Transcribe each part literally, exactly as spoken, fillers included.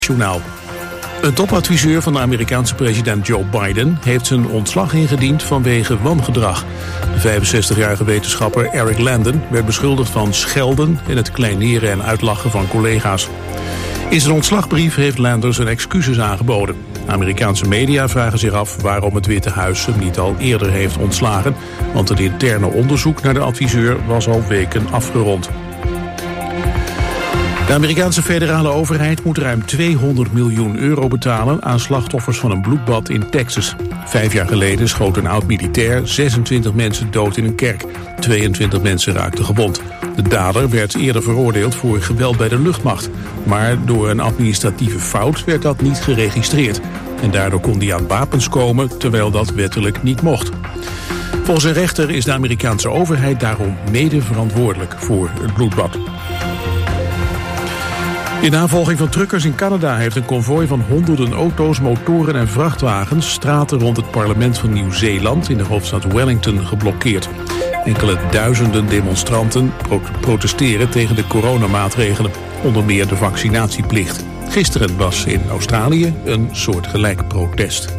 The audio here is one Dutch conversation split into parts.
Journaal. Een topadviseur van de Amerikaanse president Joe Biden heeft zijn ontslag ingediend vanwege wangedrag. De vijfenzestigjarige wetenschapper Eric Landon werd beschuldigd van schelden en het kleineren en uitlachen van collega's. In zijn ontslagbrief heeft Landon zijn excuses aangeboden. Amerikaanse media vragen zich af waarom het Witte Huis hem niet al eerder heeft ontslagen, want het interne onderzoek naar de adviseur was al weken afgerond. De Amerikaanse federale overheid moet ruim tweehonderd miljoen euro betalen aan slachtoffers van een bloedbad in Texas. Vijf jaar geleden schoot een oud-militair zesentwintig mensen dood in een kerk. tweeëntwintig mensen raakten gewond. De dader werd eerder veroordeeld voor geweld bij de luchtmacht. Maar door een administratieve fout werd dat niet geregistreerd. En daardoor kon hij aan wapens komen, terwijl dat wettelijk niet mocht. Volgens een rechter is de Amerikaanse overheid daarom mede verantwoordelijk voor het bloedbad. In navolging van truckers in Canada heeft een konvooi van honderden auto's, motoren en vrachtwagens straten rond het parlement van Nieuw-Zeeland in de hoofdstad Wellington geblokkeerd. Enkele duizenden demonstranten pro- protesteren tegen de coronamaatregelen, onder meer de vaccinatieplicht. Gisteren was in Australië een soortgelijk protest.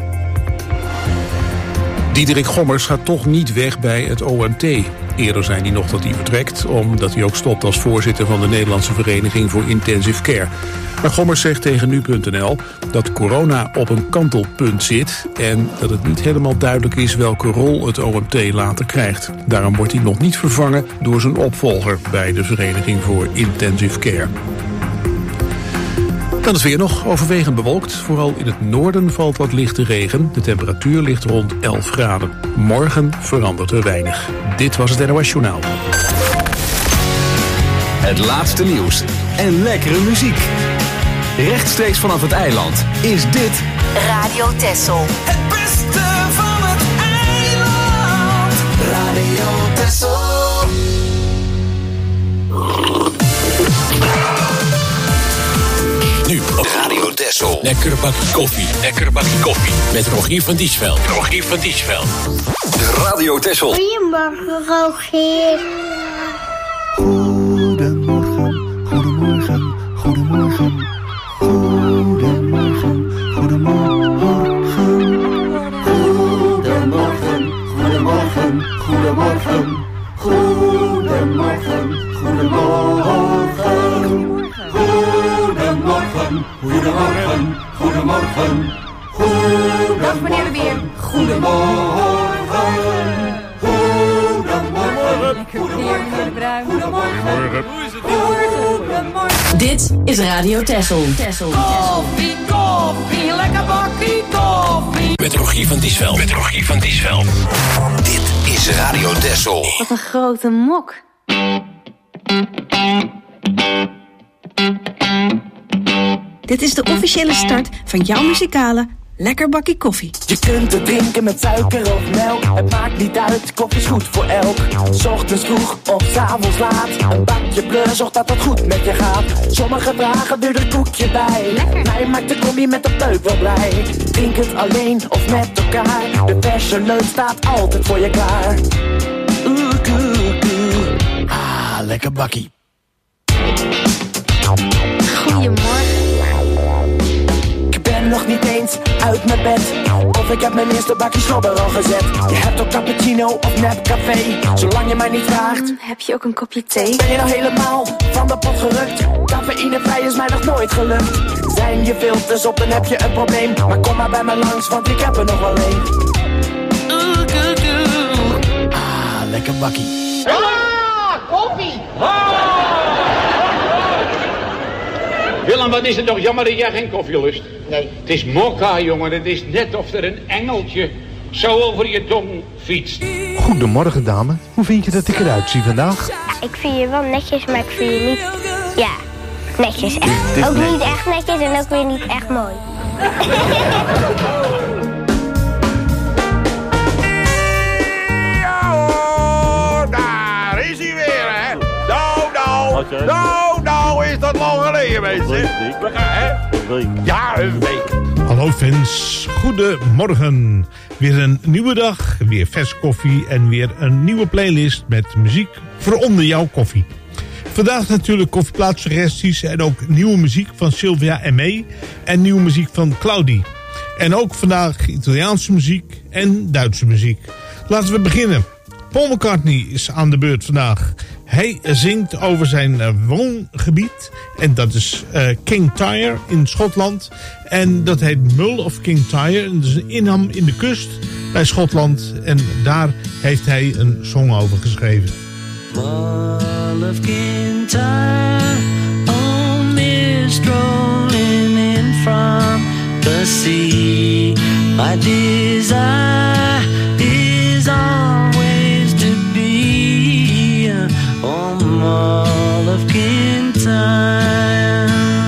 Diederik Gommers gaat toch niet weg bij het O M T. Eerder zei hij nog dat hij vertrekt, omdat hij ook stopt als voorzitter van de Nederlandse Vereniging voor Intensive Care. Maar Gommers zegt tegen nu punt n l dat corona op een kantelpunt zit en dat het niet helemaal duidelijk is welke rol het O M T later krijgt. Daarom wordt hij nog niet vervangen door zijn opvolger bij de Vereniging voor Intensive Care. Dan is weer nog overwegend bewolkt. Vooral in het noorden valt wat lichte regen. De temperatuur ligt rond elf graden. Morgen verandert er weinig. Dit was het N O S Journaal. Het laatste nieuws en lekkere muziek. Rechtstreeks vanaf het eiland is dit Radio Texel. Het beste van het eiland. Radio Texel. Nu op Radio Texel. Lekker bakje koffie. Lekker bakje koffie. Met Rogier van Diesveld. Rogier van Diesveld. Radio Texel. Goedemorgen, Rogier. Goedemorgen, goedemorgen, goedemorgen. Goedemorgen, goedemorgen. Goedemorgen, goedemorgen, goedemorgen. Goedemorgen, goedemorgen. Goedemorgen, goedemorgen, goedemorgen. Dag meneer de Beer. Goedemorgen. Goedemorgen. Lekker weer, meneer de Bruin. Goedemorgen. Goedemorgen. Dit is Radio Texel. Koffie, koffie, lekker bakkie koffie. Met Rogier van Diesveld. Met Rogier van Diesveld. Dit is Radio Texel. Wat een grote mok. Dit is de officiële start van jouw muzikale Lekker Bakkie Koffie. Je kunt het drinken met suiker of melk. Het maakt niet uit, koffie is goed voor elk. 's Ochtends vroeg of 's avonds laat. Een bakje bleu, zorgt dat het goed met je gaat. Sommigen dragen er een koekje bij. Mij maakt de koffie met de peuk wel blij. Drink het alleen of met elkaar. De verse leun staat altijd voor je klaar. Oeh, oeh, oeh. Ah, lekker bakkie. Goedemorgen. Ik ben nog niet eens uit mijn bed. Of ik heb mijn eerste bakje slobber al gezet. Je hebt ook cappuccino of nep café. Zolang je mij niet vraagt. Mm, heb je ook een kopje thee? Ben je nou helemaal van de pot gerukt? Cafeïnevrij is mij nog nooit gelukt. Zijn je filters op, dan heb je een probleem. Maar kom maar bij me langs, want ik heb er nog wel een. Oeh, oeh, oeh. Ah, lekker bakkie. Ah, koffie! Ah! Willem, wat is het toch jammer dat jij geen koffie lust? Nee. Het is mokka, jongen. Het is net of er een engeltje zo over je tong fietst. Goedemorgen, dame. Hoe vind je dat ik eruit zie vandaag? Ja, ik vind je wel netjes, maar ik vind je niet... Ja, netjes. Echt. Dit Ook net- niet echt netjes en ook weer niet echt mooi. Ja hoor, daar is hij weer, hè. Nou, nou, nou, nou is dat lang geleden, mensen. We gaan, hè. Een week. Ja, een week. Hallo fans, goedemorgen. Weer een nieuwe dag, weer vers koffie en weer een nieuwe playlist met muziek voor onder jouw koffie. Vandaag natuurlijk koffieplaatsuggesties en ook nieuwe muziek van Sylvia en May. En nieuwe muziek van Claudie. En ook vandaag Italiaanse muziek en Duitse muziek. Laten we beginnen. Paul McCartney is aan de beurt vandaag. Hij zingt over zijn uh, woongebied. En dat is uh, King Tyre in Schotland. En dat heet Mull of King Tyre. En dat is een inham in de kust bij Schotland. En daar heeft hij een song over geschreven. Mull of King Tyre, oh mist rolling in from the sea. My desire is always to be on Mull of King Tyre.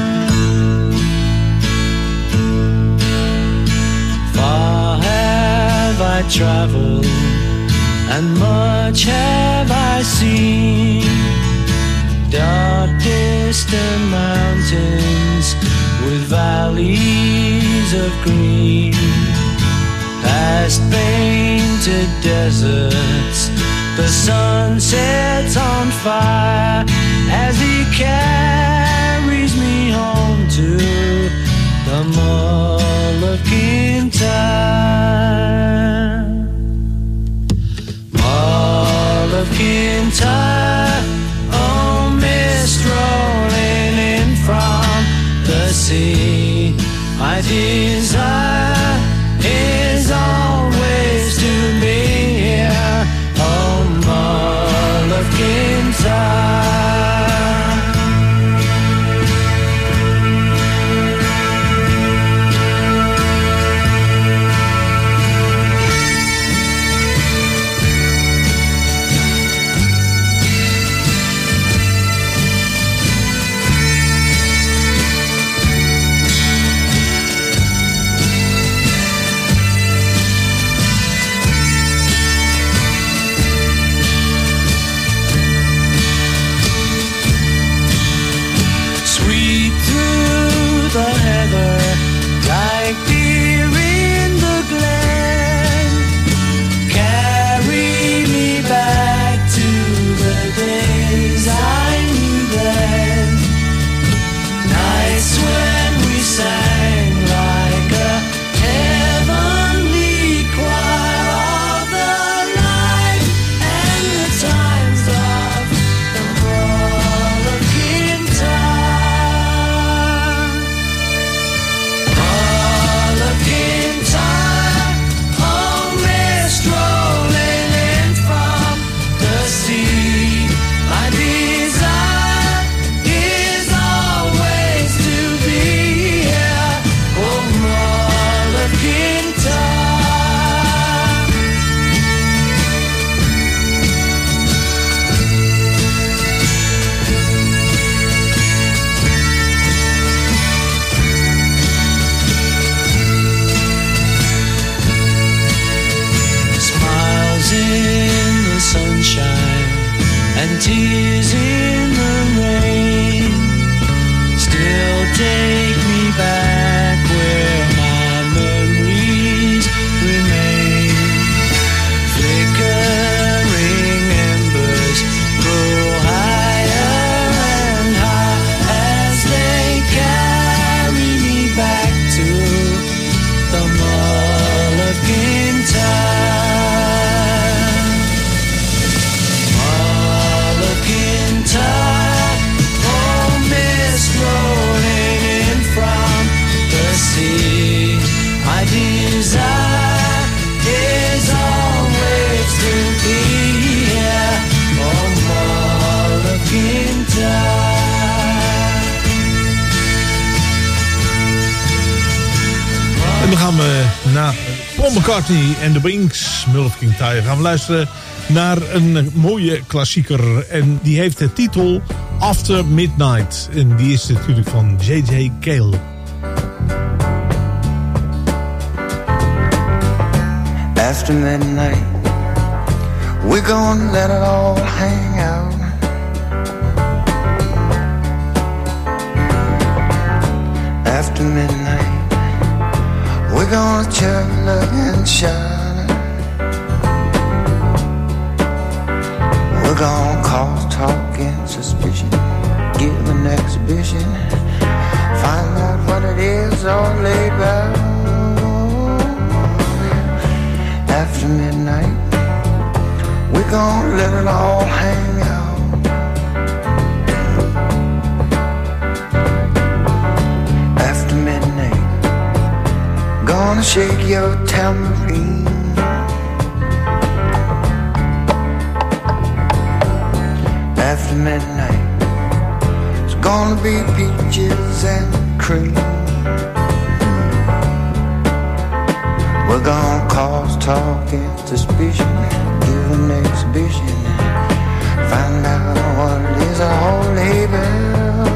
Far have I traveled and much have I seen. Dark distant mountains with valleys of green, past painted deserts, the sun sets on fire as he carries me home to the Mull of King Tyre. Mull of King Tyre, oh mist rolling in from the sea. My desire is always to be here, oh Mull of King Tyre. Tears in the rain still take me back where my memories remain. Flickering embers grow higher and high as they carry me back to the Mull of King Tyre. En dan gaan we naar Paul McCartney en de Wings, Mull of King Tyre. Gaan we luisteren naar een mooie klassieker. En die heeft de titel After Midnight. En die is natuurlijk van J J Cale. After midnight, we're gonna let it all hang out. After midnight, we're gonna chug, look and shine. We're We're gonna cause talk and suspicion, give an exhibition, find out what it is all laid back. After midnight, we're gonna let it all hang out. After midnight, gonna shake your tambourine. After midnight, it's gonna be peaches and cream. We're gonna cause talk and suspicion, give an exhibition, find out what it is all label.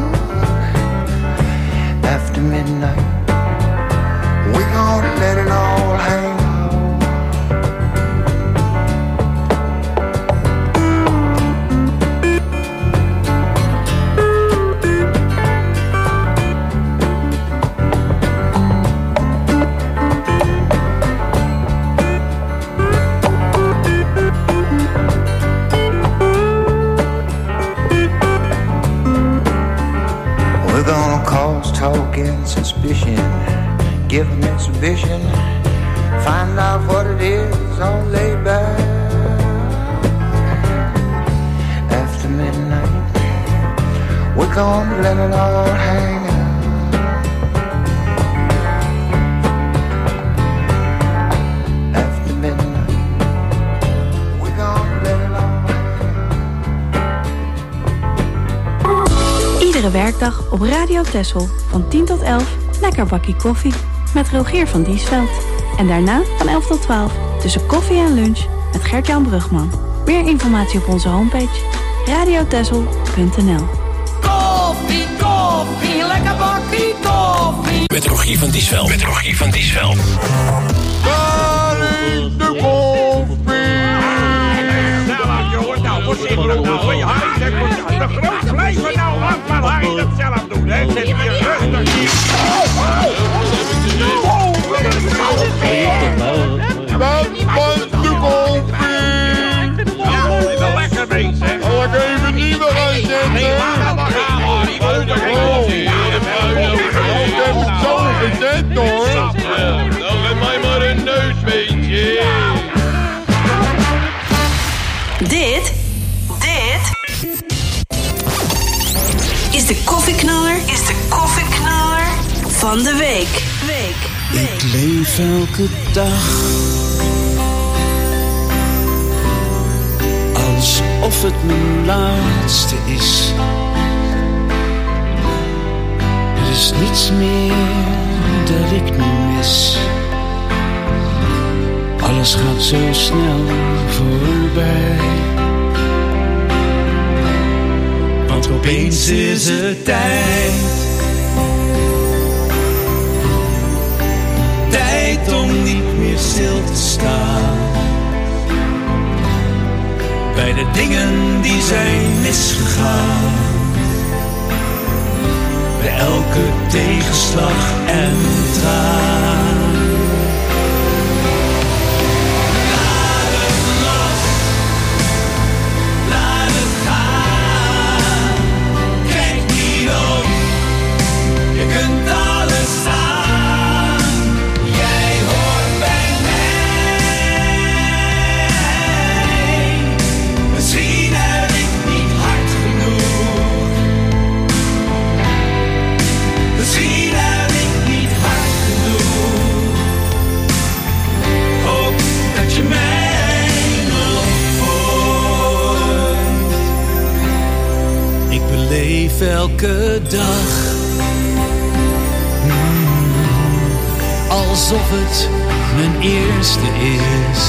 After midnight, we're gonna let it all hang. Talk and suspicion, give an exhibition, find out what it is all laid back. After midnight, we're gonna let it all hang out. After midnight, we're gonna let it all hang out. Iedere werkdag op Radio Texel van tien tot elf, lekker bakkie koffie met Rogier van Diesveld. En daarna van elf tot twaalf, tussen koffie en lunch met Gert-Jan Brugman. Meer informatie op onze homepage radiotexel punt n l. Koffie, koffie, lekker bakkie koffie. Met Rogier van Diesveld. Met Rogier van Diesveld. Daar is de koffie. Jongens, nou, wat zit er nou? De groot blijven nou af, maar hij dat zelf doen, hè? Zet hier rustig hier. Wat van de koffie? Ja, wel lekker bezig, hè? Zal ik even niet meer gaan zetten? Nee, maar dan gaan we die motor heen. Ik heb het zo gezet, hoor. Dan geef mij maar een neusbeentje. Dit, dit is de koffieknaller, is de koffieknaller van de week. Week, week. Ik leef elke dag alsof het mijn laatste is. Er is niets meer dat ik nu mis. Alles gaat zo snel voorbij. Want opeens is het tijd. Tijd om niet meer stil te staan. Bij de dingen die zijn misgegaan. Bij elke tegenslag en traan. Elke dag mm, alsof het mijn eerste is.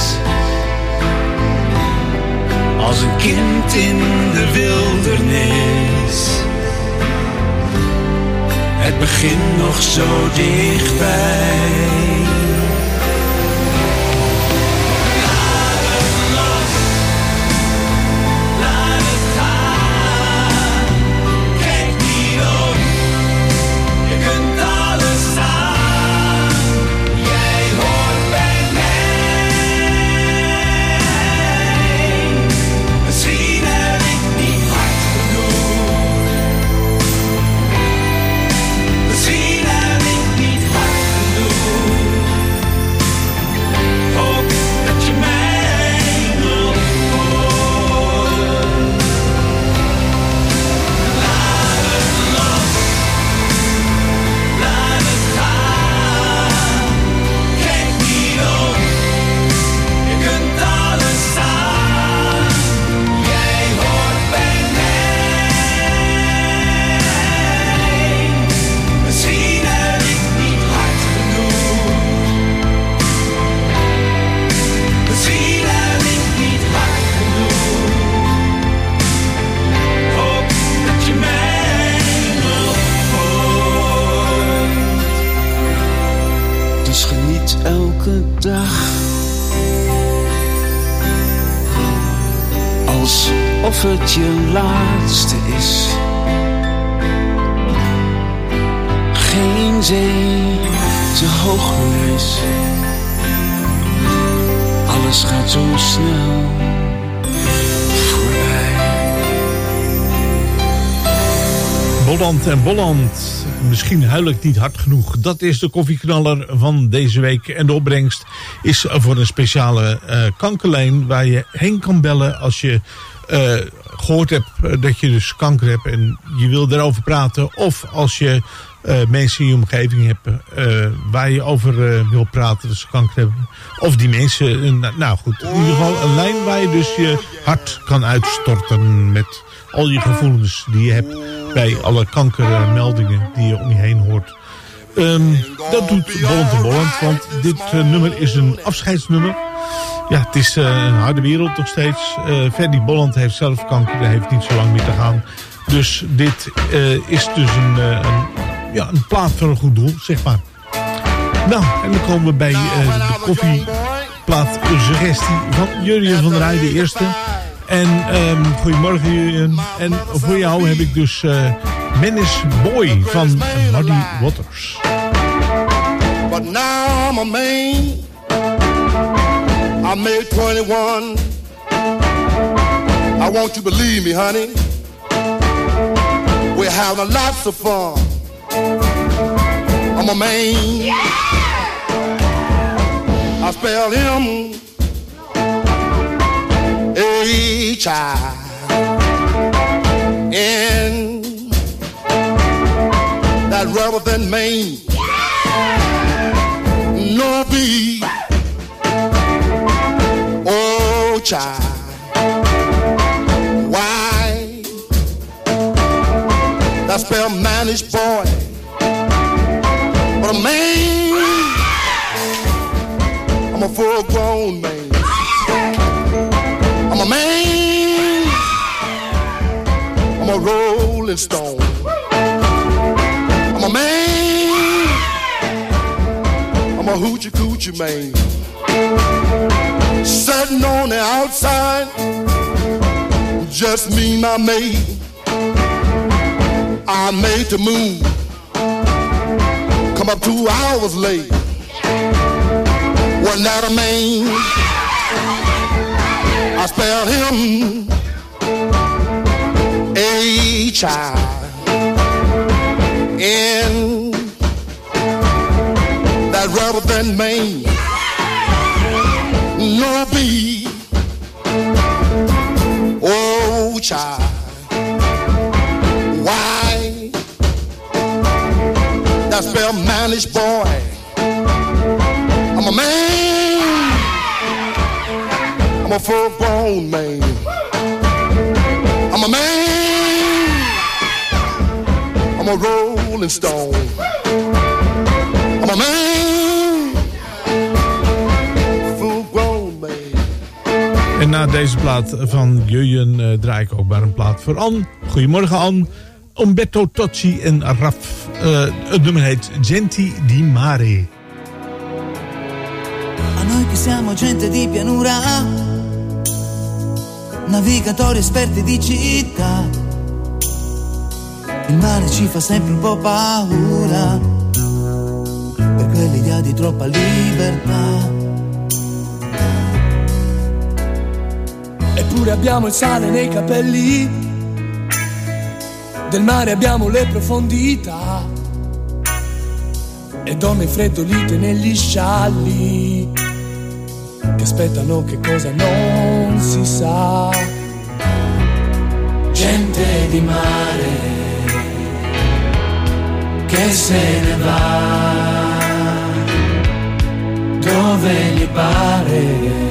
Als een kind in de wildernis. Het begint nog zo dichtbij. See Dus geniet elke dag alsof het je laatste is. Geen zee te hoog meer is. Alles gaat zo snel voorbij. Bolland en Bolland. Misschien huil ik niet hard genoeg. Dat is de koffieknaller van deze week. En de opbrengst is voor een speciale uh, kankerlijn waar je heen kan bellen als je uh, gehoord hebt dat je dus kanker hebt en je wil daarover praten. Of als je uh, mensen in je omgeving hebt uh, waar je over uh, wil praten dat ze kanker hebben. Of die mensen, uh, nou goed, in ieder geval een lijn waar je dus je hart kan uitstorten met al je gevoelens die je hebt bij alle kankermeldingen die je om je heen hoort. Um, dat doet Bolland en Bolland, want dit uh, nummer is een afscheidsnummer. Ja, het is uh, een harde wereld nog steeds. Uh, Ferdy Bolland heeft zelf kanker, hij heeft niet zo lang meer te gaan. Dus dit uh, is dus een, uh, een, ja, een plaat voor een goed doel, zeg maar. Nou, en dan komen we bij uh, de koffieplaat suggestie van Jurjen van der Rij, de eerste. En um, goedemorgen Jurjen. En voor jou heb ik dus uh, Menace Boy van Muddy Waters. But now I'm a man. I made twenty-one. I want you to believe me, honey. We're having lots of fun. I'm a man. Yeah! I spell him H I N. That rubber than Maine. No B. Oh, child. Why? That spell managed boy. But a man, I'm a full grown man. I'm a man. I'm a rolling stone. I'm a man. I'm a hoochie coochie man. Sitting on the outside, just me, my maid. I made the move. Come up two hours late. Wasn't that a man? I spelled him H I N. That rubber than Maine. No B. Oh, child. Why? That spell managed boy. I'm a man. I'm a full-grown man. I'm a man. I'm a rolling stone. I'm a man. Full-grown man. En na deze plaat van Jurjen uh, draai ik ook maar een plaat voor Ann. Goedemorgen Ann. Umberto Tozzi en Raf. Uh, het nummer heet Genti di Mare. A noi che siamo gente di pianura, navigatori esperti di città, il mare ci fa sempre un po' paura, per quell'idea di troppa libertà. Eppure abbiamo il sale nei capelli, del mare abbiamo le profondità, e donne freddolite negli scialli, che aspettano che cosa non si sa. Gente di mare che se ne va dove gli pare,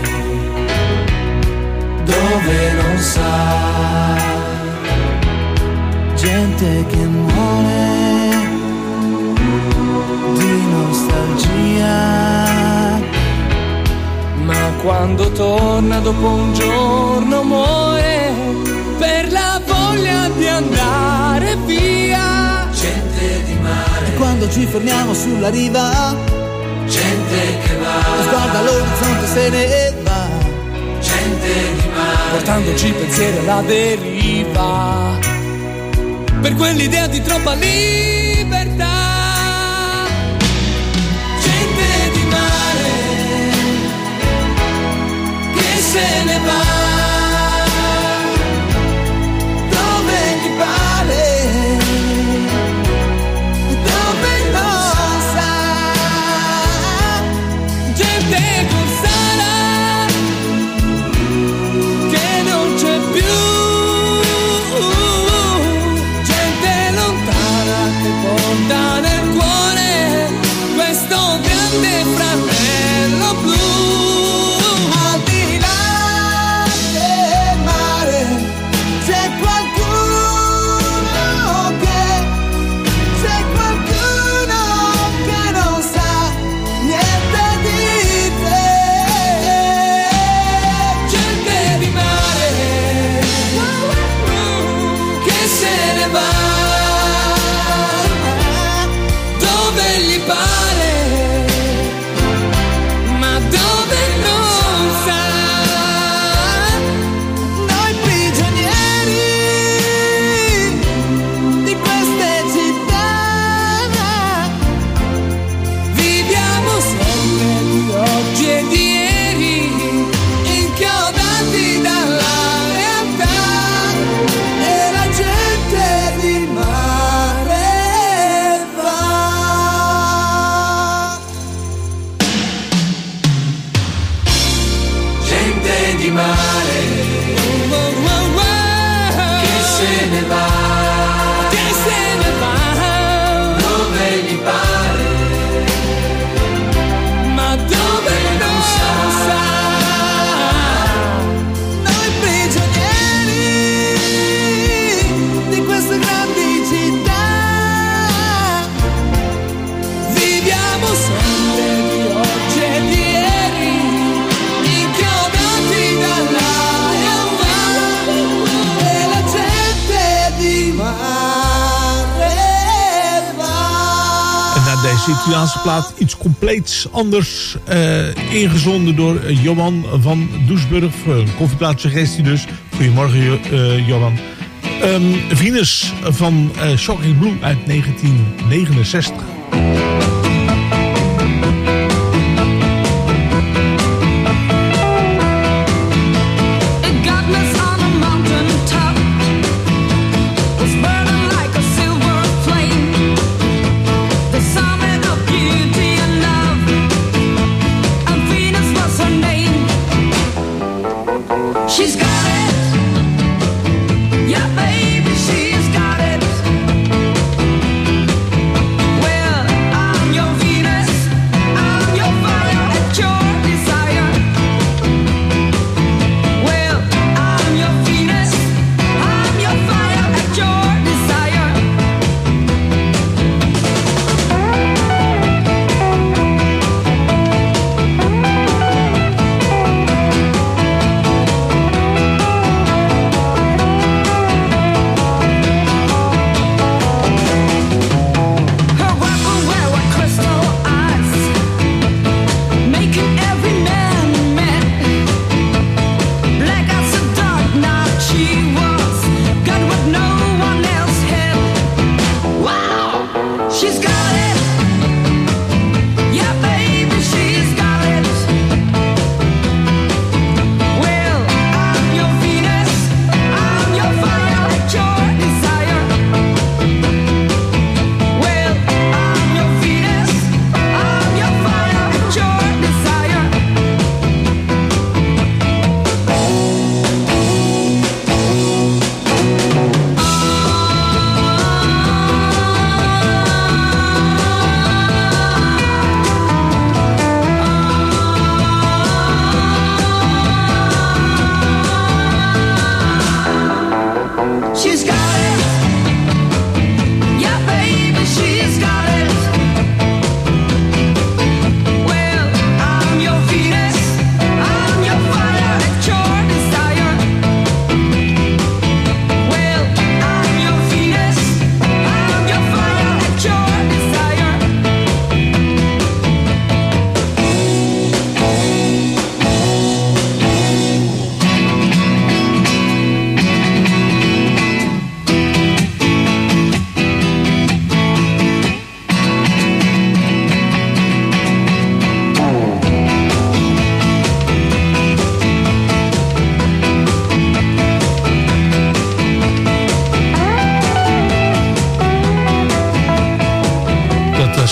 dove non sa. Gente che muore di nostalgia, ma quando torna dopo un giorno muore per la voglia di andare via. Gente di mare. E quando ci fermiamo sulla riva gente che va, guarda l'orizzonte se ne va, gente di mare, portandoci pensieri alla deriva, per quell'idea di troppa libertà. Gente di mare che se ne va dove gli pare, dove non sa. Gente corsara che non c'è più, gente lontana che porta nel cuore questo grande fratello blu. Al di là del mare c'è qualcuno che, c'è qualcuno che non sa niente di te. Gente di mare Che se ne va dove gli pare, ma dove non sa. noi prigionieri di queste città Viviamo sempre di oggi e di ieri, inchiodati dalla realtà, e la gente di mare va. Gente di mare che se ne va, che se ne va, dove gli pare, ma dove non sa. noi prigionieri di queste grandi città, Viviamo sempre di oggi e di ieri, inchiodati dalla realtà, e la gente di mare va. En na deze Italiaanse plaat iets compleets anders. Uh, ingezonden door uh, Johan van Doesburg. Een koffieplatssuggestie dus. Goedemorgen uh, Johan. Um, Venus van uh, Shocking Blue uit negentien negenenzestig. It got us on a mountain top, was burning like a silver flame, the summit of beauty and love, and Venus was her name. She's got it, yeah baby, she's got it. Well,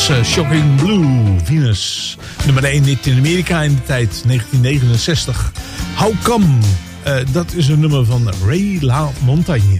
was uh, Shocking Blue, Venus. Nummer één hit in Amerika in de tijd, negentien negenenzestig. How Come, uh, dat is een nummer van Ray LaMontagne.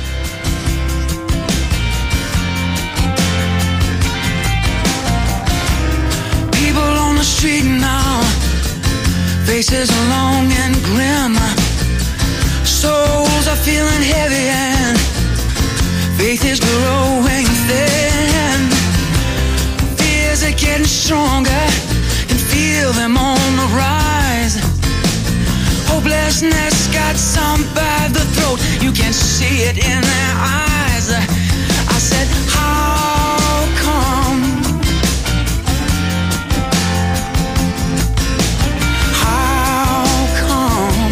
People on the street now, faces are long and grim. Souls are feeling heavy and faith is growing thin. Fears are getting stronger, can feel them on the rise. Hopelessness got some by the throat, you can see it in their eyes. I said, how come? How come?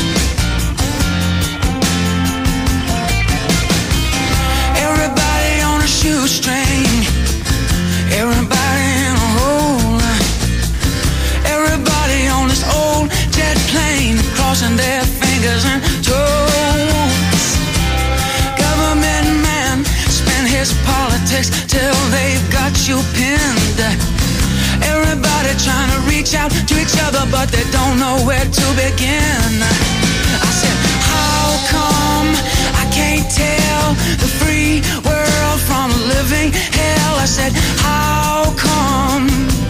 Everybody on a shoestring, everybody in a hole, everybody on this old jet plane, crossing their fingers and toes. Government man spend his politics till they've got you pinned. Everybody trying to reach out to each other, but they don't know where to begin. I said, how come I can't tell the free world from living hell? I said, how come?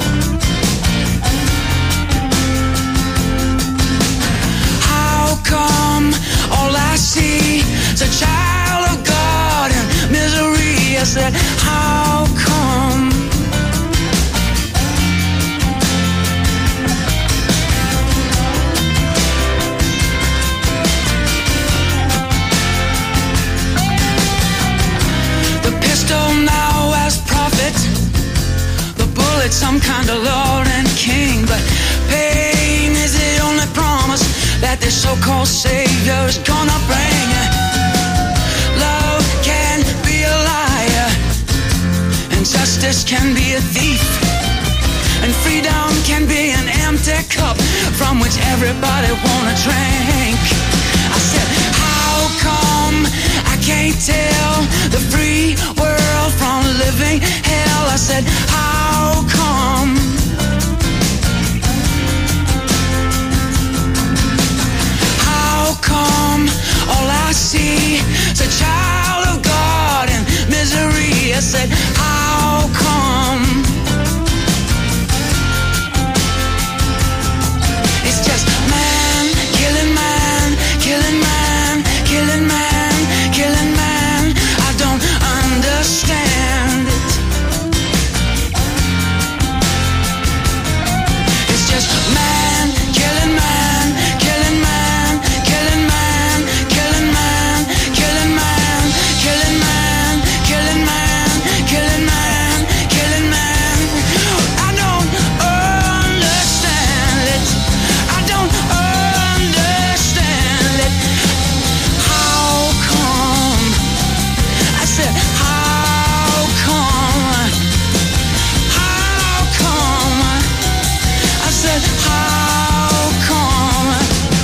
How come all I see is a child of God in misery? I said, how come? The pistol now as prophet, the bullet some kind of lord and king, but pain is the only promise that this so-called savior is gonna bring. Love can be a liar, and justice can be a thief, and freedom can be an empty cup from which everybody wanna drink. I said, how come I can't tell the free world from living hell? I said, how come? How come all I see is a child of God in misery? I said, how come? It's just man killing man, killing man, killing man, killing man. I don't understand it. It's just man killing man, killing man, killing man, killing man, killing man, killing man, killing man, killing man, killing man. I don't understand it. I don't understand it. How come? I said, how come? How come? I said, how come?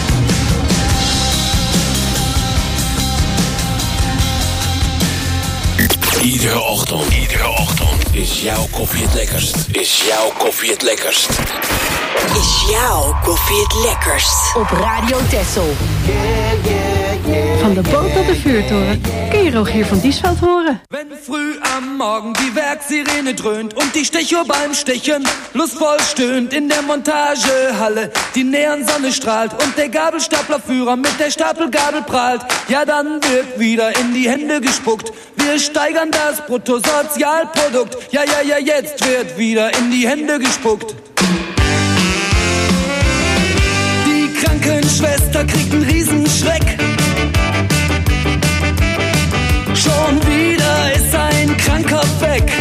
Iedere ochtend, iedere ochtend is jouw koffie het lekkerst. Is jouw koffie het lekkerst. Is jouw koffie het lekkerst? Op Radio Texel. Van de boot tot de vuurtoren kun je Rogier van Diesveld horen. Wenn früh am Morgen die Werksirene dröhnt und die Stechuhr beim Stechen lustvoll stöhnt in der Montagehalle, die Neonsonne strahlt und der Gabelstaplerführer mit der Stapelgabel prahlt, ja dann wird wieder in die Hände gespuckt. Wir steigern das Bruttosozialprodukt, ja ja ja jetzt wird wieder in die Hände gespuckt. Die Krankenschwester kriegt einen Riesenschreck. Schon wieder ist ein Kranker weg.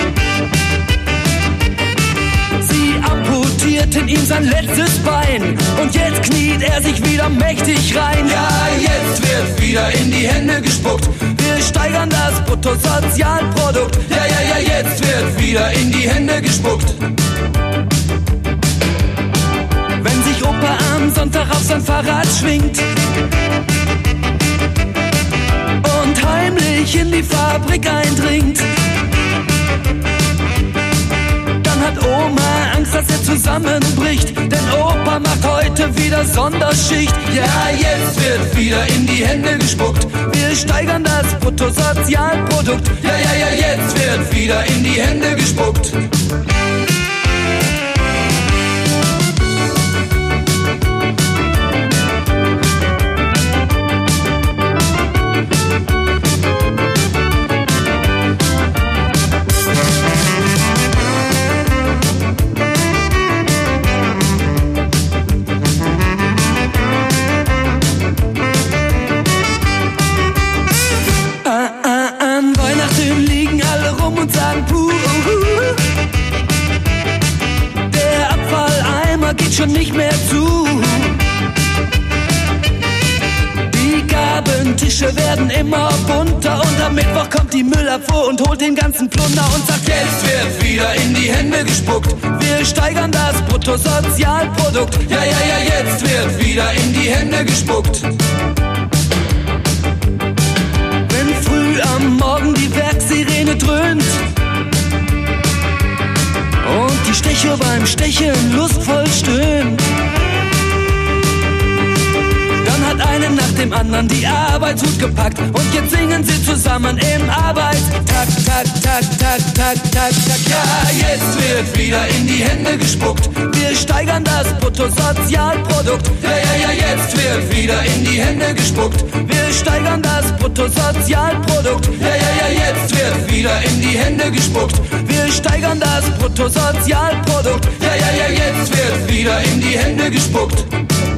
Sie amputierten ihm sein letztes Bein und jetzt kniet er sich wieder mächtig rein. Ja, jetzt wird wieder in die Hände gespuckt. Wir steigern das Bruttosozialprodukt. Ja, ja, ja, jetzt wird wieder in die Hände gespuckt. Wenn sich Opa am Sonntag auf sein Fahrrad schwingt und heimlich in die Fabrik eindringt, dass er zusammenbricht, denn Opa macht heute wieder Sonderschicht. Ja, jetzt wird wieder in die Hände gespuckt, wir steigern das Bruttosozialprodukt. Ja, ja, ja, jetzt wird wieder in die Hände gespuckt. Schon nicht mehr zu. Die Gabentische werden immer bunter und am Mittwoch kommt die Müllabfuhr und holt den ganzen Plunder und sagt, jetzt wird wieder in die Hände gespuckt. Wir steigern das Bruttosozialprodukt. Ja, ja, ja, jetzt wird wieder in die Hände gespuckt. Wenn früh am Morgen die Werksirene dröhnt und die Stechuhr beim Stechen lustvoll stöhnt, dann hat einen nach dem anderen die Arbeitshut gepackt und jetzt singen sie zusammen im Arbeitstag, tak, tak, tak, tak, tak, tak. Ja, jetzt wird wieder in die Hände gespuckt, wir steigern das Bruttosozialprodukt. Ja, ja, ja, jetzt wird wieder in die Hände gespuckt, wir steigern das Bruttosozialprodukt. Ja, ja, ja, jetzt wird wieder in die Hände gespuckt, wir steigern das Bruttosozialprodukt. Ja, ja, ja, jetzt wird wieder in die Hände gespuckt.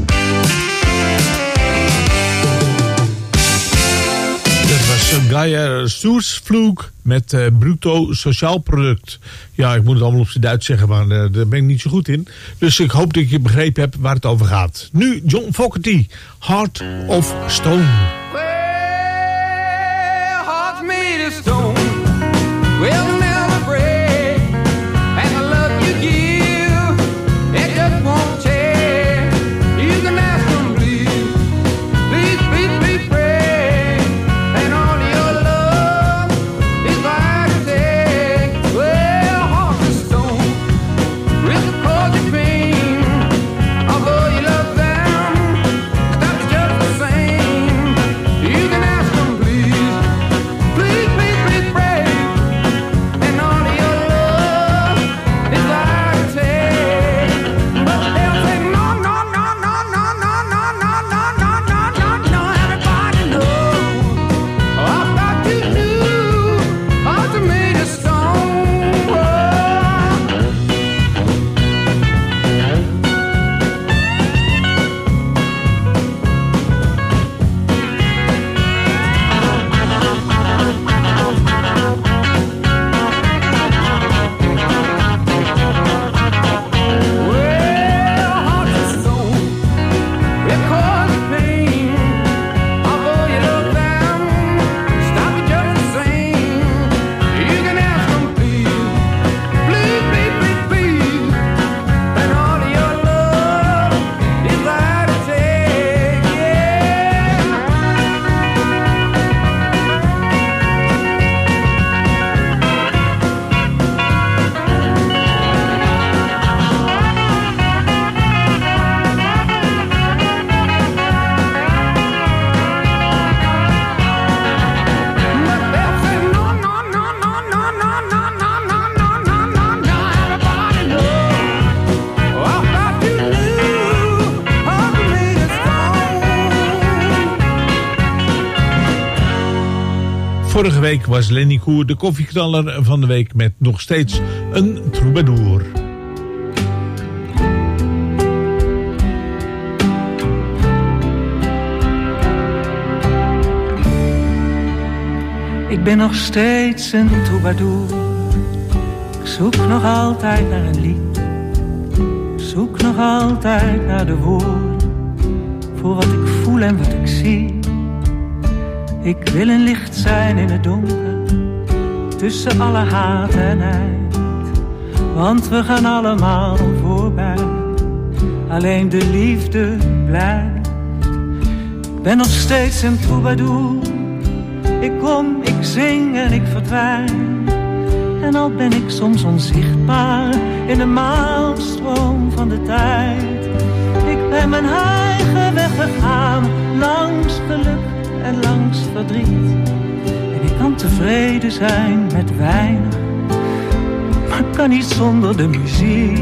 Dat was Gaia Stoersvloek met uh, Bruto Sociaal Product. Ja, ik moet het allemaal op zijn Duits zeggen, maar uh, daar ben ik niet zo goed in. Dus ik hoop dat je begrepen hebt waar het over gaat. Nu John Fogerty, Heart of Stone. Well, heart's made of stone. Well, never break. And the love you give, it just won't change. You can ask them, please, please, please, please pray. And all your love is like a day. Well, heart of stone, will cause you pain. Although you love them, that's just the same. You can ask them, please, please, please, please pray. And all your love is like a day. But they'll say no, no, no, no, no, no, no, no, no, no, no, no, no. Everybody knows about you too. Hearts are made of stone. Well, hearts of stone, it causes pain. Although you love them, stop it just the same. You can ask them, please, please, please, please, please. And all of your love is like a take, yeah. But they'll say no, no, no, no, no, no, no, no, no, no, no, no, no. Everybody knows about you too. Hearts are made of stone. Vorige week was Lenny Koer de koffieknaller van de week met nog steeds een troubadour. Ik ben nog steeds een troubadour. Ik zoek nog altijd naar een lied. Ik zoek nog altijd naar de woorden. Voor wat ik voel en wat ik zie. Ik wil een licht zijn in het donker. Tussen alle haat en nijd. Want we gaan allemaal voorbij. Alleen de liefde blijft. Ik ben nog steeds een troubadour. Ik kom, ik zing en ik verdwijn. En al ben ik soms onzichtbaar in de maal de tijd. Ik ben mijn eigen weg gegaan, langs geluk en langs verdriet. En ik kan tevreden zijn met weinig, maar ik kan niet zonder de muziek.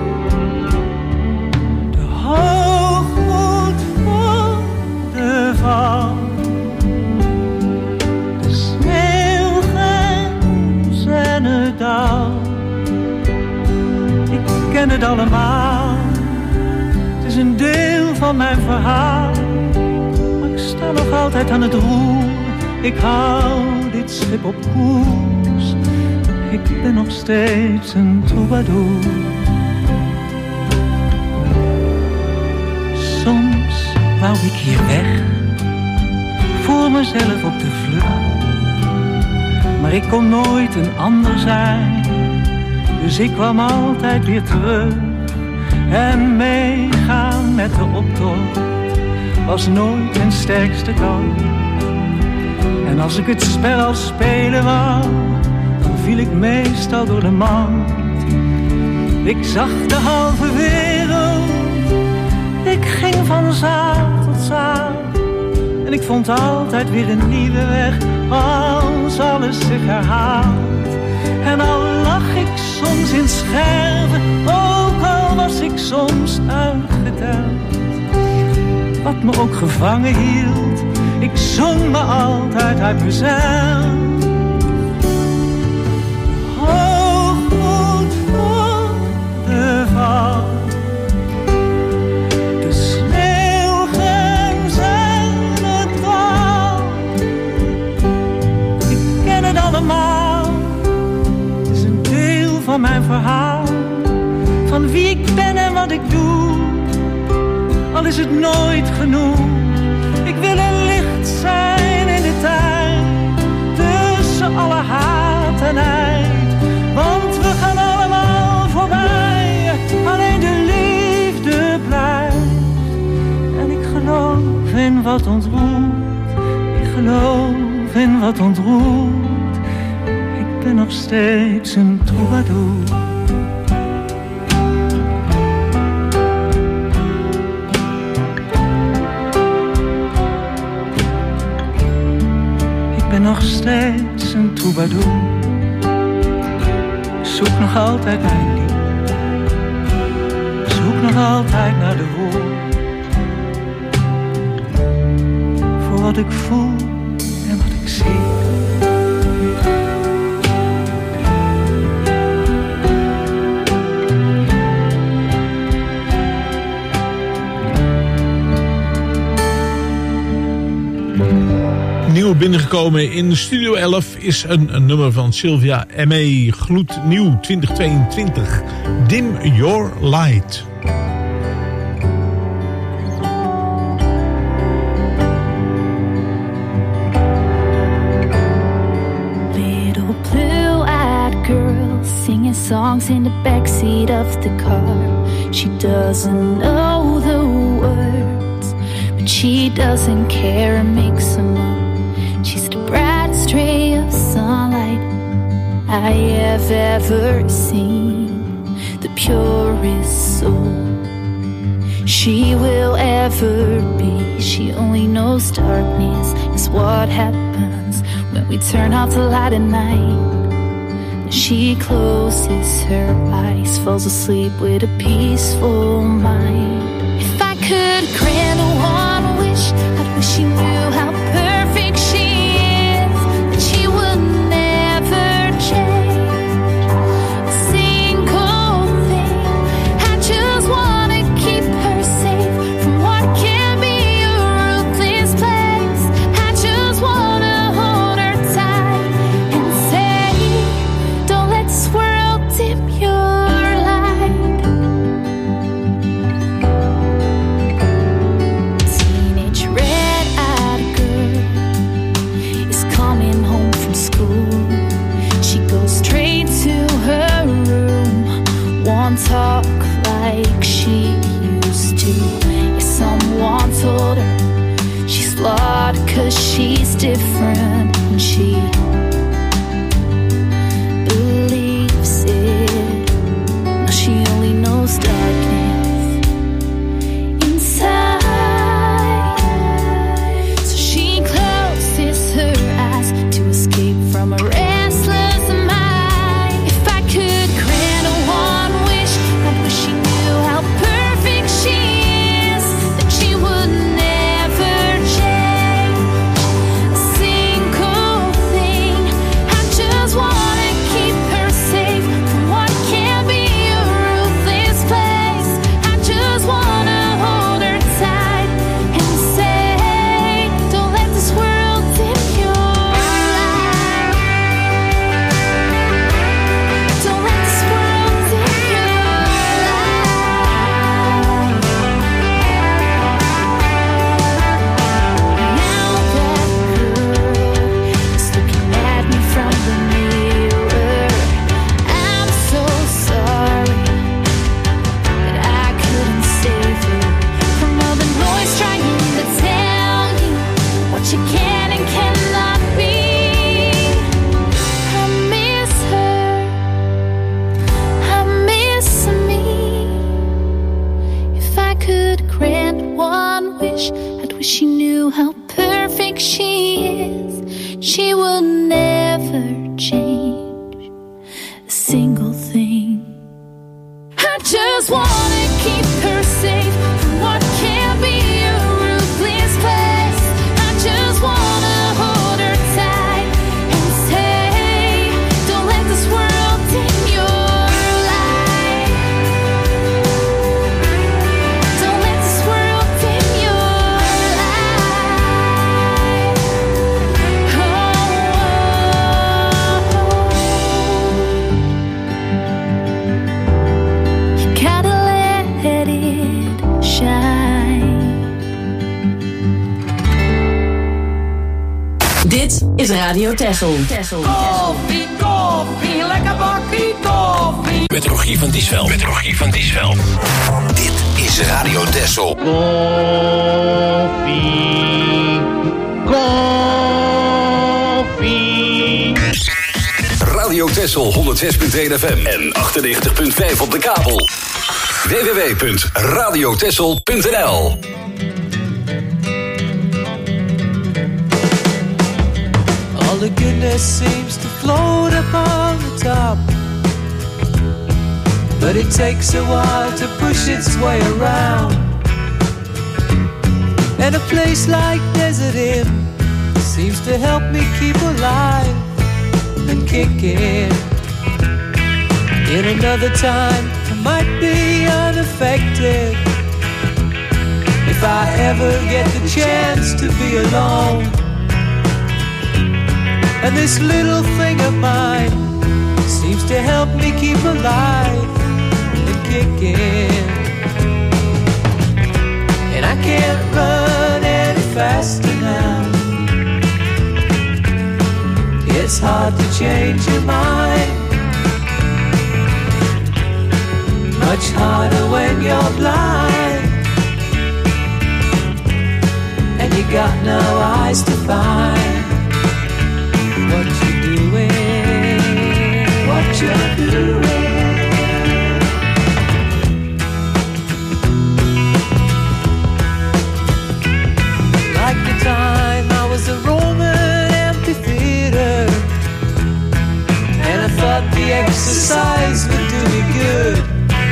De hoogmoed voor de val, de sneeuwgrens en het dal. Ik ken het allemaal, het is een deel van mijn verhaal. Maar ik sta nog altijd aan het roer, ik hou dit schip op koers. Ik ben nog steeds een troubadour. Soms wou ik hier weg, voor mezelf op de vlucht. Maar ik kon nooit een ander zijn, dus ik kwam altijd weer terug. En meegaan met de optocht was nooit mijn sterkste kant. En als ik het spel al spelen wou, dan viel ik meestal door de mand. Ik zag de halve wereld, ik ging van zaal tot zaal. En ik vond altijd weer een nieuwe weg, als alles zich herhaalt. En al lag ik soms in scherven, ook al was ik soms uitgeteld. Wat me ook gevangen hield, ik zong me altijd uit mezelf. Hoogmoed voor de val, de sneeuwgrens en het dal. Ik ken het allemaal, het is een deel van mijn verhaal. Van wie ik ben en wat ik doe, al is het nooit genoeg. Ik wil een licht zijn in de tijd, tussen alle haat en nijd. Want we gaan allemaal voorbij, alleen de liefde blijft. En ik geloof in wat ontroert, ik geloof in wat ontroert. Ik ben nog steeds een troubadour. Ik ben nog steeds een troubadour. Ik zoek nog altijd mijn lied. Ik zoek nog altijd naar de woord. Voor wat ik voel en wat ik zie. Nieuw binnengekomen in Studio elf is een, een nummer van Sylvia M A. Gloednieuw twintig tweeëntwintig. Dim Your Light. Little blue-eyed girl singing songs in the backseat of the car. She doesn't know the words, but she doesn't care and makes them up. She's the brightest ray of sunlight I have ever seen, the purest soul she will ever be. She only knows darkness is what happens when we turn off the light at night. She closes her eyes, falls asleep with a peaceful mind. If I could grant one wish, I'd wish she knew how perfect she is, that she would never change a single thing. I just wanna keep her safe from what can be a ruthless place. I just wanna hold her tight and say, don't let this world dim your light. Teenage red-eyed girl is coming home from school. She goes straight to her room, won't talk like she used to. If someone told her she's flawed 'cause she's different, and she believes it. No, she only knows darkness just wanna keep her safe from what can be a ruthless place. I just wanna hold her tight and say, don't let this world dim your light. Don't let this world dim your light. Oh, you gotta let it shine. Dit is Radio Texel. Koffie, koffie, lekker bakkie koffie. Met Rogier van Diesveld. Met Rogier van Diesveld. Dit is Radio Texel. Koffie, koffie. Radio Texel honderd zes punt één F M en achtennegentig punt vijf op de kabel. w w w punt radio texel punt n l. All the goodness seems to float upon the top, but it takes a while to push its way around. And a place like Desert Inn seems to help me keep alive and kicking. In another time I might be unaffected if I ever get the chance to be alone. And this little thing of mine seems to help me keep alive and kicking. And I can't run any faster now. It's hard to change your mind, much harder when you're blind and you got no eyes to find what you're doing, what you're doing. Like the time I was a Roman amphitheater, and I thought the exercise would do me good.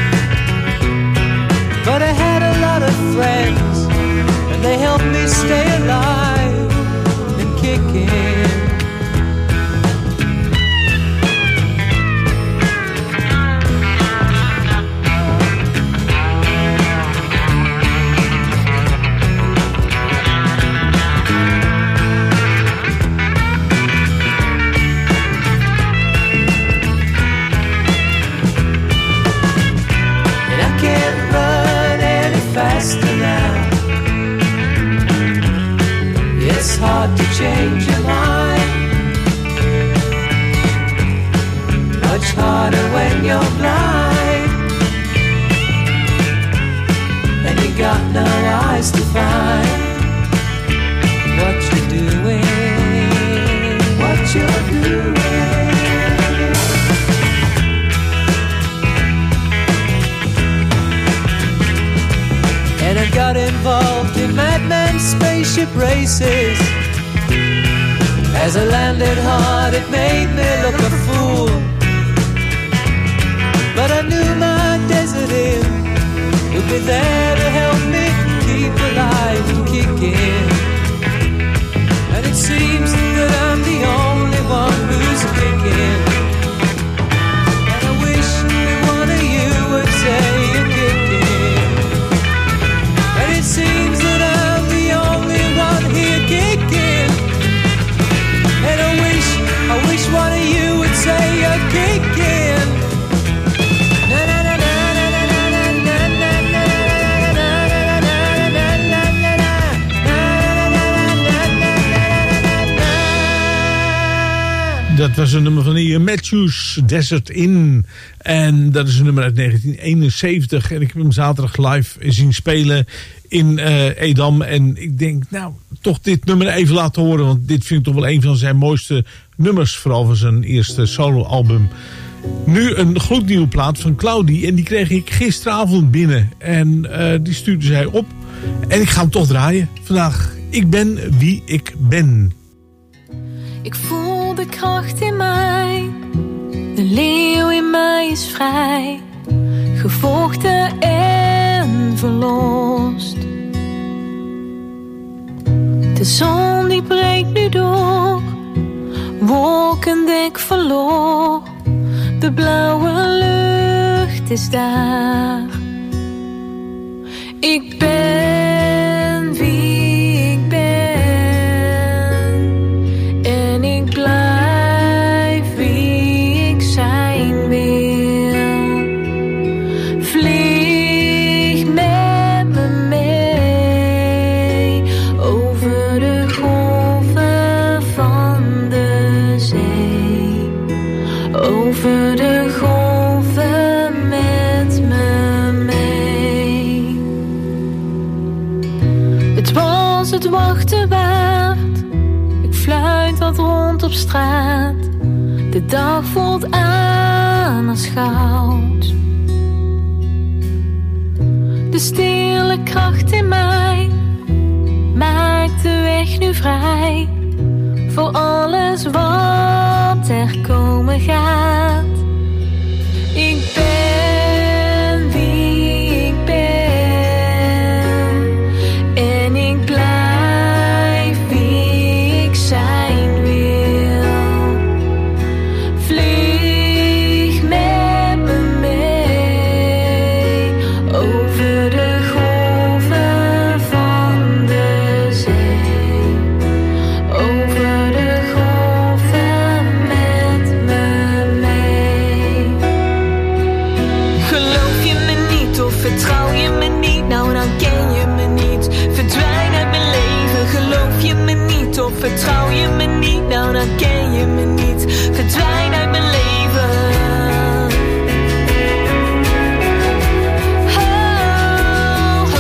But I had a lot of friends, and they helped me stay alive and kicking. It's hard to change your mind, much harder when you're blind and you got no eyes to find what you're doing, what you're doing. And I got involved in Madman spaceship races. As I landed hard, it made me look a fool. But I knew my Desert Inn would be there to help me keep alive and kicking. And it seems that I'm the only one who's kicking. And I wish that one of you would say you're kicking. And it seems that I'm the only one here kicking. And I wish, I wish one of you would say you're kicking. Na na na na na na na na na na Dat was een nummer van de Ian Matthews, Desert Inn. En dat is een nummer uit negentien eenenzeventig. En ik heb hem zaterdag live zien spelen in uh, Edam. En ik denk, nou, toch dit nummer even laten horen. Want dit vind ik toch wel een van zijn mooiste nummers. Vooral van zijn eerste soloalbum. Nu een gloednieuwe plaat van Claudie. En die kreeg ik gisteravond binnen. En uh, die stuurde zij op. En ik ga hem toch draaien vandaag. Ik ben wie ik ben. Ik voel de kracht in mij, de leeuw in mij is vrij. gevochten en verlost. De zon die breekt nu door, wolkendek verloor. De blauwe lucht is daar. Ik ben wie ik ben en ik blijf wie ik zijn wil. Vlieg met me mee over de golven van de zee, over de golven met me mee. Het was het wachten waard, ik fluit wat rond op straat. De dag voelt aan als goud. De stille kracht in mij maakt de weg nu vrij voor alles wat er komen gaat. Ik ben wie ik ben en ik blijf wie ik zijn wil. Vlieg met me mee over de golven van de zee, over de golven met me mee. Geloof je me niet of vertrouw je me niet? Nou dan ken je me niet. Verdwijn uit mijn leven. Geloof je me niet of vertrouw je me niet? Nou dan ken je me niet. Verdwijn uit mijn leven. Oh, oh.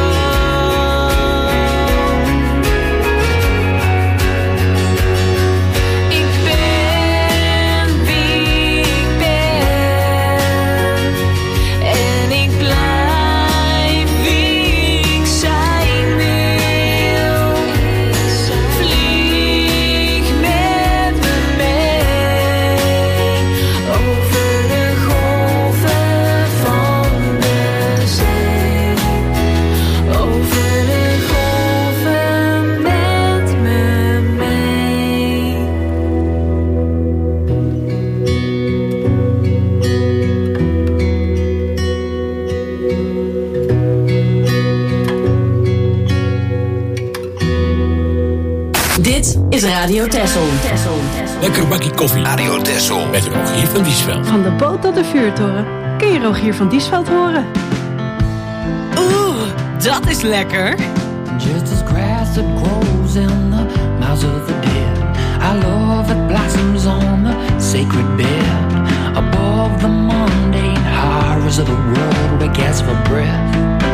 Ik ben wie ik ben en ik blijf wie ik zijn wil. Vlieg met me mee over de golven van de zee, over de golven met me mee. Dit is Radio Texel. Lekker bakkie koffie. Radio Texel. Met Rogier van Diesveld. Van de boot tot de vuurtoren kun je Rogier van Diesveld horen. Oeh, dat is lekker. Just as grass that grows in the mouths of the dead, I love it blossoms on the sacred bed. Above the mundane horrors of the world, we gasp for breath.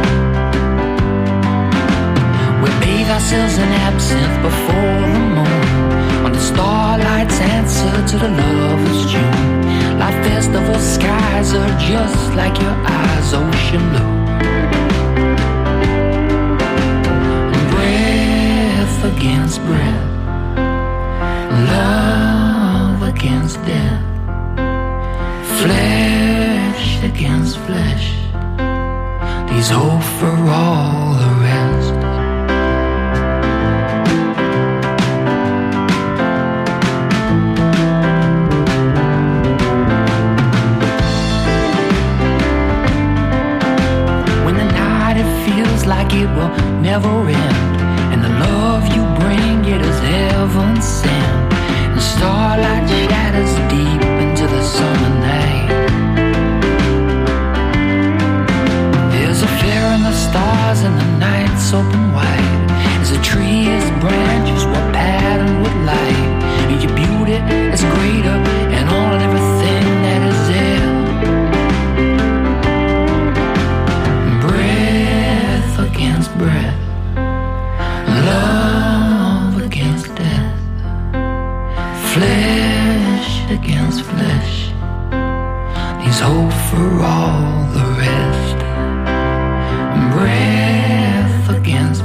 We bathe ourselves in absinthe before the moon, when the starlight's answer to the lover's tune. Like festival skies are just like your eyes, ocean blue. Breath against breath, love against death, flesh against flesh. These hope for all the rest. When the night it feels like it will never end, and the love you bring, it is heaven sent. And starlight shadows deep into the summer night. There's a fear in the stars and the night's open wide, as a tree's branches were patterned with light. And your beauty is greater and all and everything that is there. Breath against breath, love against death, flesh against flesh. These hope for all the rest. Breath against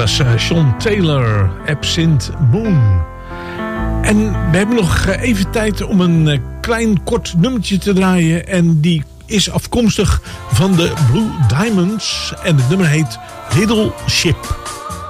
was uh, Sean Taylor, Absinthe Moon. En we hebben nog even tijd om een uh, klein kort nummertje te draaien. En die is afkomstig van de Blue Diamonds. En het nummer heet Little Ship.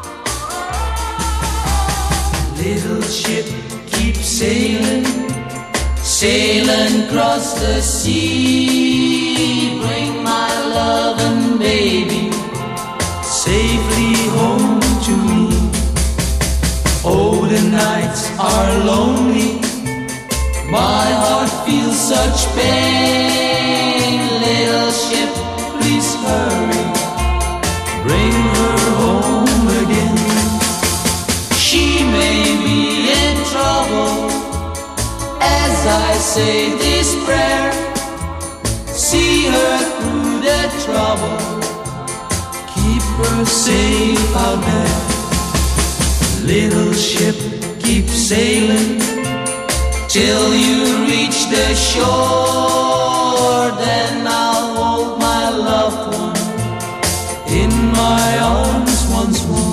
Little ship, keep sailing, sailing across the sea. Bring my love and baby safely home to me. Oh, the nights are lonely, my heart feels such pain. Little ship, please hurry, bring her home again. She may be in trouble as I say this prayer. See her through the trouble, keep her safe out there. Little ship, keep sailing till you reach the shore. Then I'll hold my loved one in my arms once more.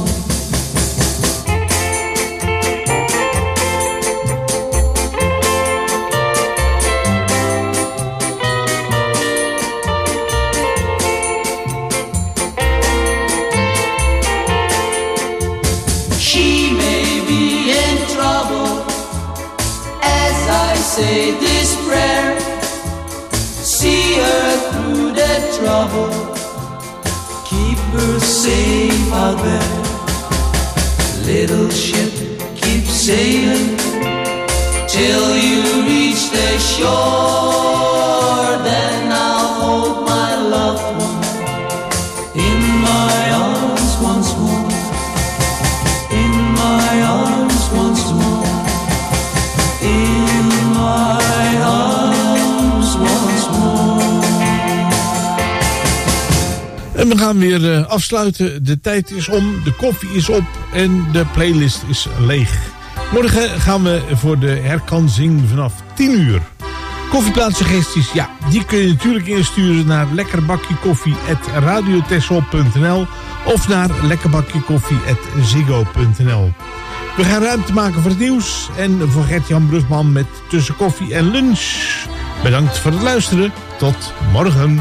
Say this prayer, see her through the trouble, keep her safe out there. Little ship, keep sailing till you reach the shore. Then I'll hold my loved one in my arms once more, in my arms once more. In my arms once more. En we gaan weer uh, afsluiten. De tijd is om, de koffie is op en de playlist is leeg. Morgen gaan we voor de herkansing vanaf tien uur. Koffieplanssuggesties, ja, die kun je natuurlijk insturen naar lekkerbakjekoffie at radiotessel punt n l of naar lekkerbakjekoffie at ziggo punt n l. We gaan ruimte maken voor het nieuws en voor Gert-Jan Brugman met Tussen Koffie en Lunch. Bedankt voor het luisteren. Tot morgen.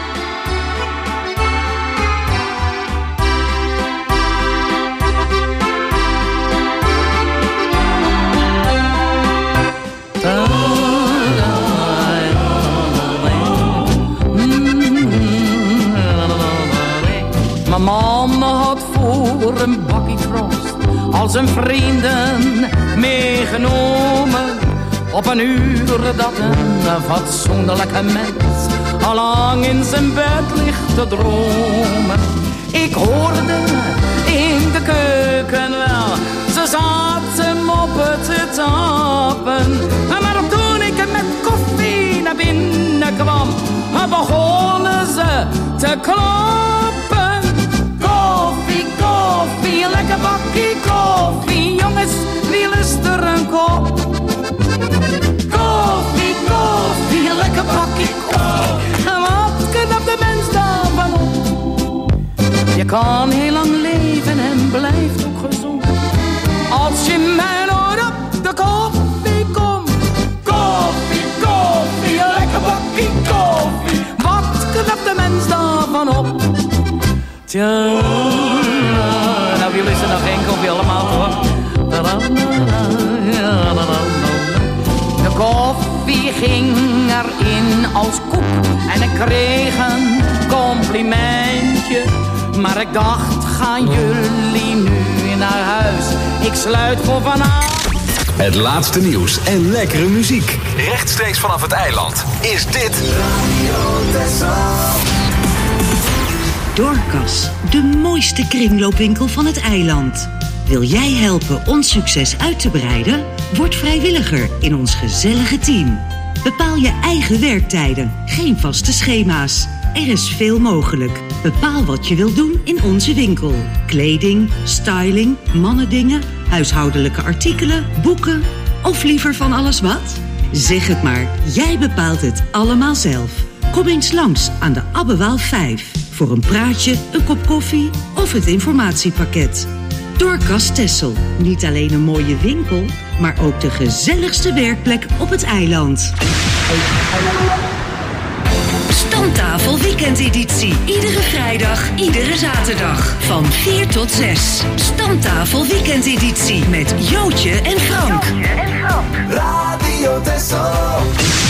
Mijn mama had voor een bakkie frost al zijn vrienden meegenomen. Op een uur dat een fatsoenlijke mens al lang in zijn bed ligt te dromen. Ik hoorde in de keuken wel, ze zaten moppen te tappen. Maar toen ik met koffie naar binnen kwam, begonnen ze te klappen. Koffie, koffie, lekker bakkie koffie. Jongens, wie lust er een kop? Koffie, koffie, lekker bakkie koffie. En wat knapt de mens daarvan op? Je kan heel lang leven en blijft ook gezond als je mij nooit op de koffie komt. Koffie, koffie, lekker bakkie koffie. Wat knapt de mens daarvan op? Tja, nou jullie zijn nog geen koffie allemaal hoor. De koffie ging erin als koek en ik kreeg een complimentje. Maar ik dacht, gaan jullie nu naar huis? Ik sluit voor vanavond. Het laatste nieuws en lekkere muziek. Rechtstreeks vanaf het eiland is dit Radio Texel. Dorcas, de mooiste kringloopwinkel van het eiland. Wil jij helpen ons succes uit te breiden? Word vrijwilliger in ons gezellige team. Bepaal je eigen werktijden, geen vaste schema's. Er is veel mogelijk. Bepaal wat je wilt doen in onze winkel. Kleding, styling, mannendingen, huishoudelijke artikelen, boeken of liever van alles wat? Zeg het maar, jij bepaalt het allemaal zelf. Kom eens langs aan de Abbewaal vijf voor een praatje, een kop koffie of het informatiepakket. door Kast Texel. Niet alleen een mooie winkel, maar ook de gezelligste werkplek op het eiland. Stamtafel weekendeditie. Iedere vrijdag, iedere zaterdag. Van vier tot zes. Stamtafel weekendeditie met Jootje en Frank. Jootje en Frank. Radio Texel.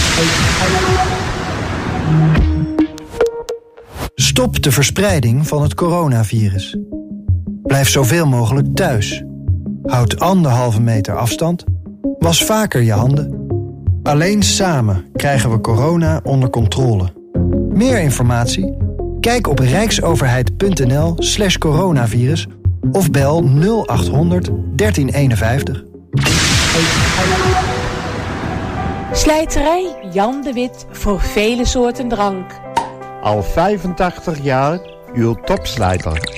Stop de verspreiding van het coronavirus. Blijf zoveel mogelijk thuis. Houd anderhalve meter afstand. Was vaker je handen. Alleen samen krijgen we corona onder controle. Meer informatie? Kijk op rijksoverheid.nl slash coronavirus of bel nul acht honderd dertien eenenvijftig. Slijterij Jan de Wit voor vele soorten drank. Al vijfentachtig jaar uw topslijter.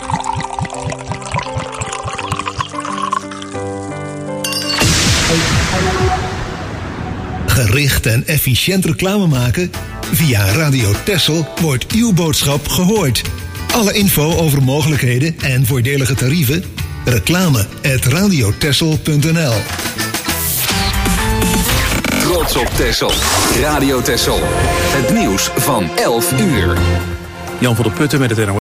Gericht en efficiënt reclame maken? Via Radio Texel wordt uw boodschap gehoord. Alle info over mogelijkheden en voordelige tarieven? Reclame at radiotexel punt n l. Trots op Texel. Radio Texel. Het nieuws van elf uur. Jan van der Putten met het N O S.